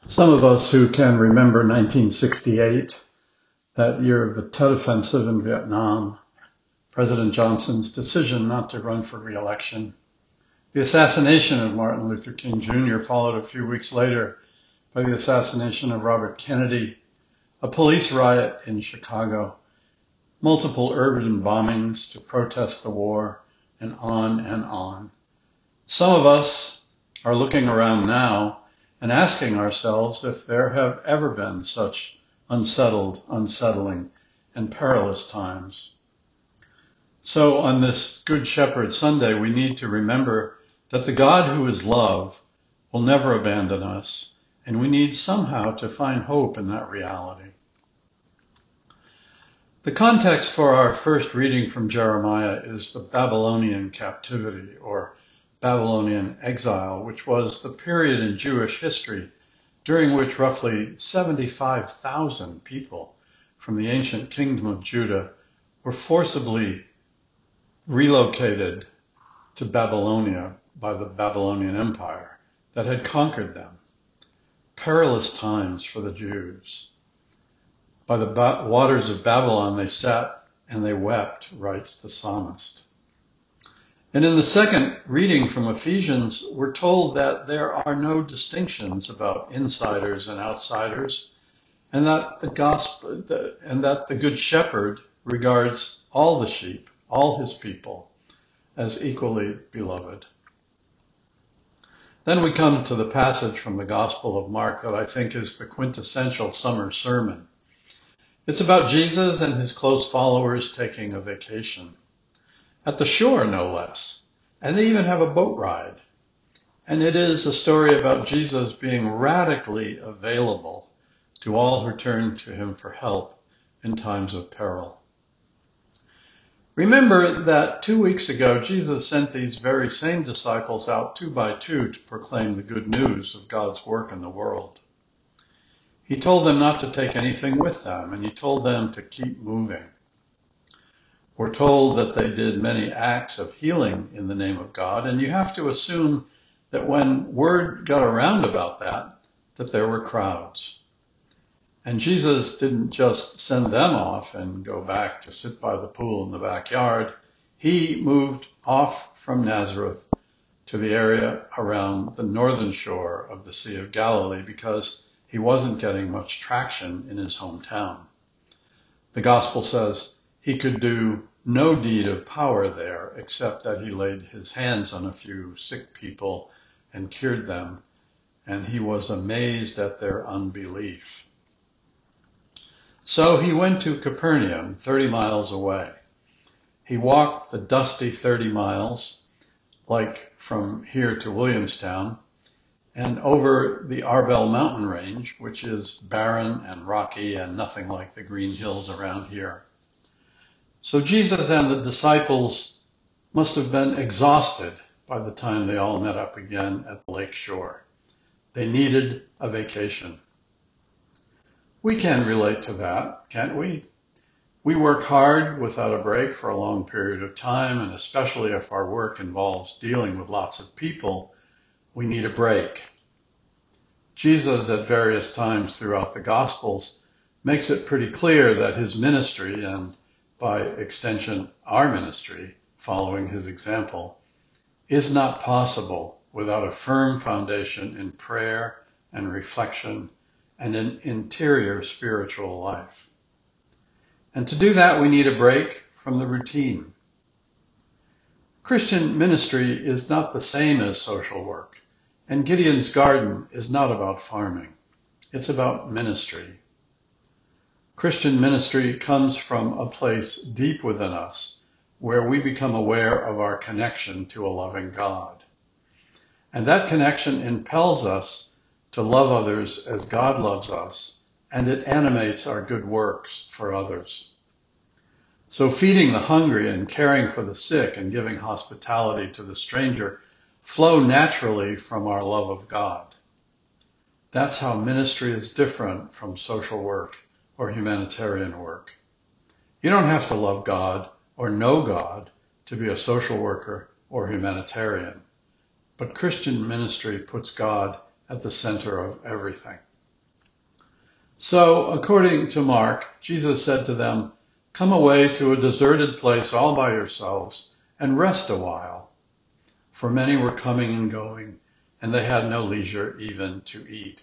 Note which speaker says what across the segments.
Speaker 1: Some of us who can remember 1968, that year of the Tet Offensive in Vietnam, President Johnson's decision not to run for re-election, the assassination of Martin Luther King Jr. followed a few weeks later by the assassination of Robert Kennedy, a police riot in Chicago, multiple urban bombings to protest the war, and on and on. Some of us are looking around now and asking ourselves if there have ever been such unsettling, and perilous times. So on this Good Shepherd Sunday, we need to remember that the God who is love will never abandon us, and we need somehow to find hope in that reality. The context for our first reading from Jeremiah is the Babylonian captivity, or Babylonian exile, which was the period in Jewish history during which roughly 75,000 people from the ancient kingdom of Judah were forcibly relocated to Babylonia by the Babylonian Empire that had conquered them. Perilous times for the Jews. By the waters of Babylon they sat and they wept, writes the psalmist. And in the second reading from Ephesians, we're told that there are no distinctions about insiders and outsiders, and that the Good Shepherd regards all the sheep, all his people, as equally beloved. Then we come to the passage from the Gospel of Mark that I think is the quintessential summer sermon. It's about Jesus and his close followers taking a vacation. At the shore, no less. And they even have a boat ride. And it is a story about Jesus being radically available to all who turn to him for help in times of peril. Remember that 2 weeks ago, Jesus sent these very same disciples out 2 by 2 to proclaim the good news of God's work in the world. He told them not to take anything with them, and he told them to keep moving. We're told that they did many acts of healing in the name of God, and you have to assume that when word got around about that there were crowds. And Jesus didn't just send them off and go back to sit by the pool in the backyard. He moved off from Nazareth to the area around the northern shore of the Sea of Galilee because he wasn't getting much traction in his hometown. The gospel says he could do no deed of power there except that he laid his hands on a few sick people and cured them, and he was amazed at their unbelief. So he went to Capernaum, 30 miles away. He walked the dusty 30 miles, like from here to Williamstown, and over the Arbel mountain range, which is barren and rocky and nothing like the green hills around here. So Jesus and the disciples must have been exhausted by the time they all met up again at the lake shore. They needed a vacation. We can relate to that, can't we? We work hard without a break for a long period of time, and especially if our work involves dealing with lots of people, we need a break. Jesus, at various times throughout the Gospels, makes it pretty clear that his ministry, and by extension our ministry, following his example, is not possible without a firm foundation in prayer and reflection and an interior spiritual life. And to do that, we need a break from the routine. Christian ministry is not the same as social work, and Gideon's Garden is not about farming. It's about ministry. Christian ministry comes from a place deep within us where we become aware of our connection to a loving God. And that connection impels us to love others as God loves us, and it animates our good works for others. So feeding the hungry and caring for the sick and giving hospitality to the stranger flow naturally from our love of God. That's how ministry is different from social work or humanitarian work. You don't have to love God or know God to be a social worker or humanitarian, but Christian ministry puts God at the center of everything. So, according to Mark, Jesus said to them, "Come away to a deserted place all by yourselves and rest a while." For many were coming and going, and they had no leisure even to eat.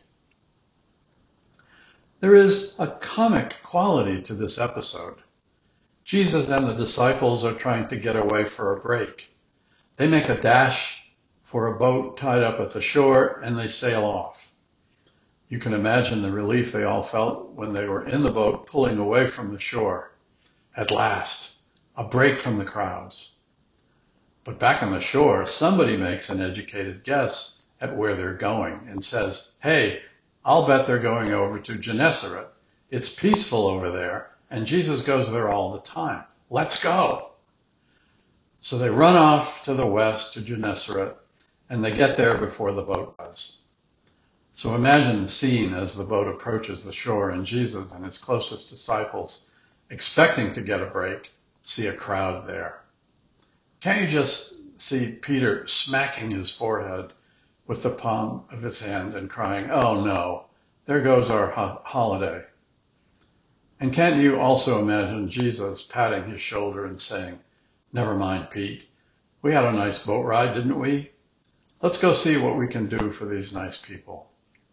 Speaker 1: There is a comic quality to this episode. Jesus and the disciples are trying to get away for a break. They make a dash for a boat tied up at the shore, and they sail off. You can imagine the relief they all felt when they were in the boat pulling away from the shore. At last, a break from the crowds. But back on the shore, somebody makes an educated guess at where they're going and says, "Hey, I'll bet they're going over to Gennesaret. It's peaceful over there, and Jesus goes there all the time. Let's go." So they run off to the west to Gennesaret, and they get there before the boat does. So imagine the scene as the boat approaches the shore and Jesus and his closest disciples, expecting to get a break, see a crowd there. Can't you just see Peter smacking his forehead with the palm of his hand and crying, "Oh no, there goes our holiday"? And can't you also imagine Jesus patting his shoulder and saying, "Never mind, Pete. We had a nice boat ride, didn't we? Let's go see what we can do for these nice people."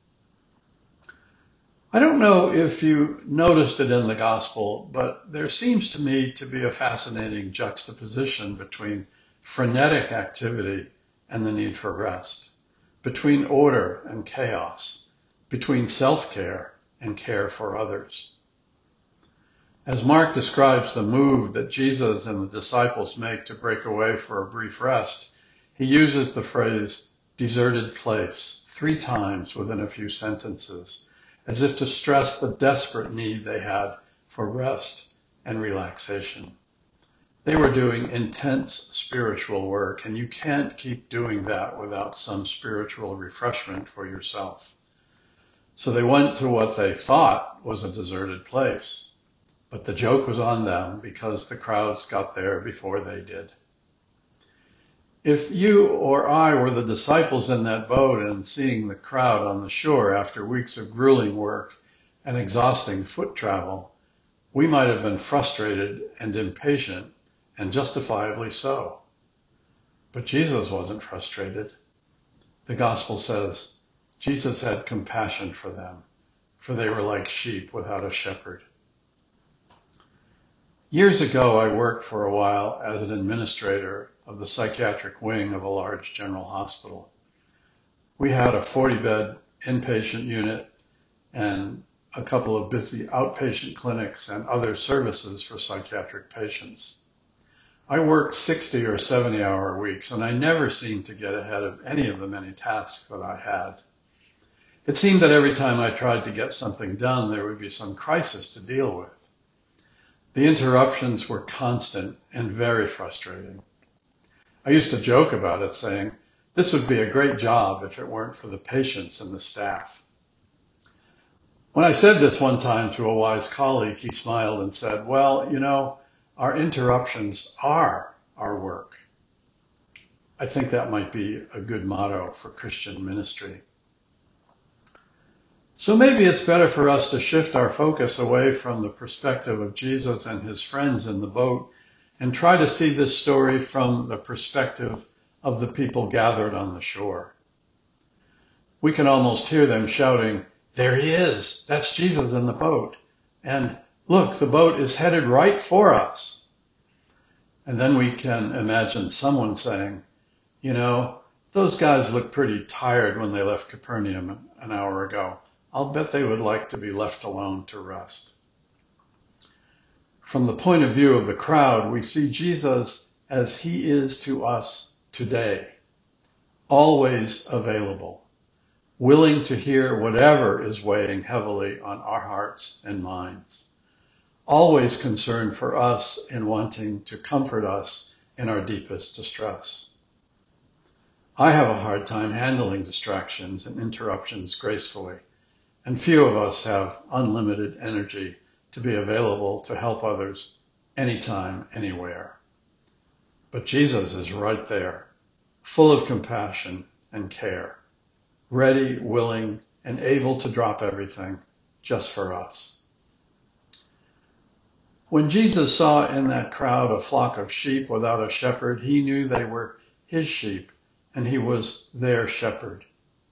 Speaker 1: I don't know if you noticed it in the gospel, but there seems to me to be a fascinating juxtaposition between frenetic activity and the need for rest, between order and chaos, between self-care and care for others. As Mark describes the move that Jesus and the disciples make to break away for a brief rest, he uses the phrase "deserted place" 3 times within a few sentences, as if to stress the desperate need they had for rest and relaxation. They were doing intense spiritual work, and you can't keep doing that without some spiritual refreshment for yourself. So they went to what they thought was a deserted place, but the joke was on them because the crowds got there before they did. If you or I were the disciples in that boat and seeing the crowd on the shore after weeks of grueling work and exhausting foot travel, we might have been frustrated and impatient, and justifiably so. But Jesus wasn't frustrated. The gospel says Jesus had compassion for them, for they were like sheep without a shepherd. Years ago, I worked for a while as an administrator of the psychiatric wing of a large general hospital. We had a 40-bed inpatient unit and a couple of busy outpatient clinics and other services for psychiatric patients. I worked 60 or 70-hour weeks, and I never seemed to get ahead of any of the many tasks that I had. It seemed that every time I tried to get something done, there would be some crisis to deal with. The interruptions were constant and very frustrating. I used to joke about it, saying, "This would be a great job if it weren't for the patients and the staff." When I said this one time to a wise colleague, he smiled and said, "Well, you know, our interruptions are our work." I think that might be a good motto for Christian ministry. So maybe it's better for us to shift our focus away from the perspective of Jesus and his friends in the boat and try to see this story from the perspective of the people gathered on the shore. We can almost hear them shouting, "There he is! That's Jesus in the boat!" And "Look, the boat is headed right for us!" And then we can imagine someone saying, "You know, those guys look pretty tired when they left Capernaum an hour ago. I'll bet they would like to be left alone to rest." From the point of view of the crowd, we see Jesus as he is to us today, always available, willing to hear whatever is weighing heavily on our hearts and minds, always concerned for us and wanting to comfort us in our deepest distress. I have a hard time handling distractions and interruptions gracefully, and few of us have unlimited energy to be available to help others anytime, anywhere. But Jesus is right there, full of compassion and care, ready, willing, and able to drop everything just for us. When Jesus saw in that crowd a flock of sheep without a shepherd, he knew they were his sheep, and he was their shepherd.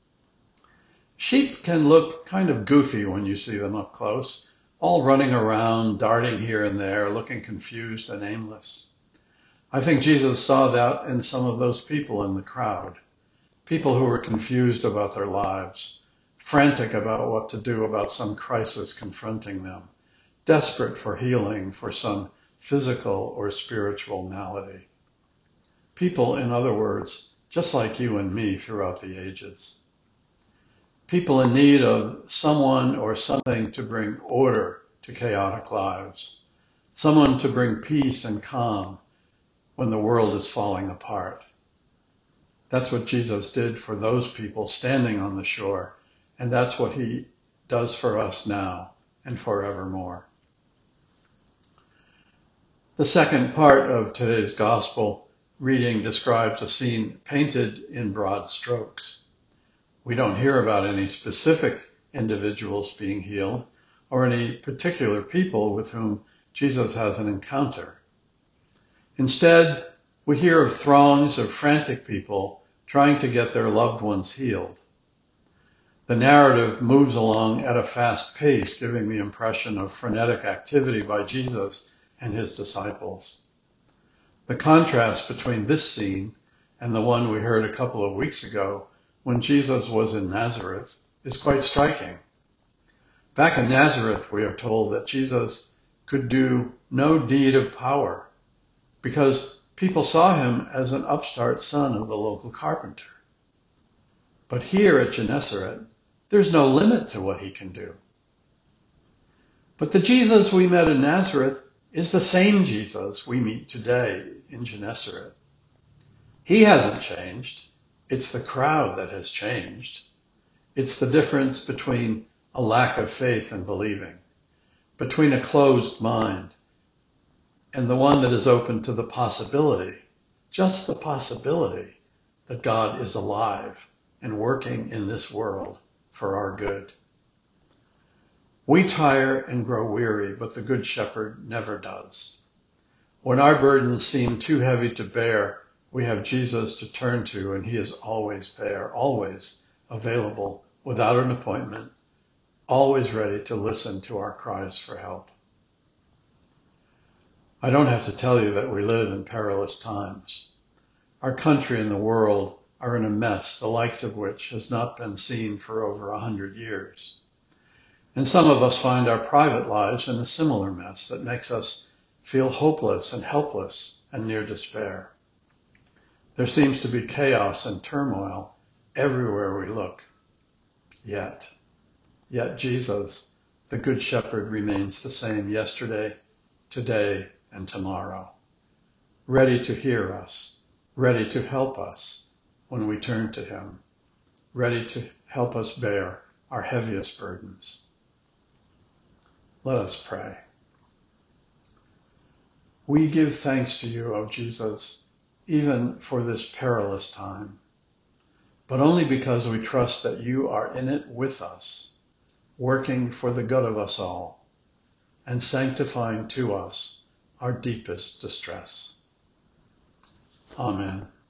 Speaker 1: Sheep can look kind of goofy when you see them up close, all running around, darting here and there, looking confused and aimless. I think Jesus saw that in some of those people in the crowd, people who were confused about their lives, frantic about what to do about some crisis confronting them, desperate for healing for some physical or spiritual malady. People, in other words, just like you and me throughout the ages. People in need of someone or something to bring order to chaotic lives, someone to bring peace and calm when the world is falling apart. That's what Jesus did for those people standing on the shore, and that's what he does for us now and forevermore. The second part of today's gospel reading describes a scene painted in broad strokes. We don't hear about any specific individuals being healed or any particular people with whom Jesus has an encounter. Instead, we hear of throngs of frantic people trying to get their loved ones healed. The narrative moves along at a fast pace, giving the impression of frenetic activity by Jesus and his disciples. The contrast between this scene and the one we heard a couple of weeks ago when Jesus was in Nazareth is quite striking. Back in Nazareth, we are told that Jesus could do no deed of power because people saw him as an upstart son of the local carpenter. But here at Gennesaret, there's no limit to what he can do. But the Jesus we met in Nazareth is the same Jesus we meet today in Gennesaret. He hasn't changed. It's the crowd that has changed. It's the difference between a lack of faith and believing, between a closed mind and the one that is open to the possibility, just the possibility, that God is alive and working in this world for our good. We tire and grow weary, but the Good Shepherd never does. When our burdens seem too heavy to bear, we have Jesus to turn to, and he is always there, always available without an appointment, always ready to listen to our cries for help. I don't have to tell you that we live in perilous times. Our country and the world are in a mess, the likes of which has not been seen for over 100 years. And some of us find our private lives in a similar mess that makes us feel hopeless and helpless and near despair. There seems to be chaos and turmoil everywhere we look. Yet Jesus, the Good Shepherd, remains the same yesterday, today, and tomorrow, ready to hear us, ready to help us when we turn to him, ready to help us bear our heaviest burdens. Let us pray. We give thanks to you, O Jesus, even for this perilous time, but only because we trust that you are in it with us, working for the good of us all, and sanctifying to us our deepest distress. Amen.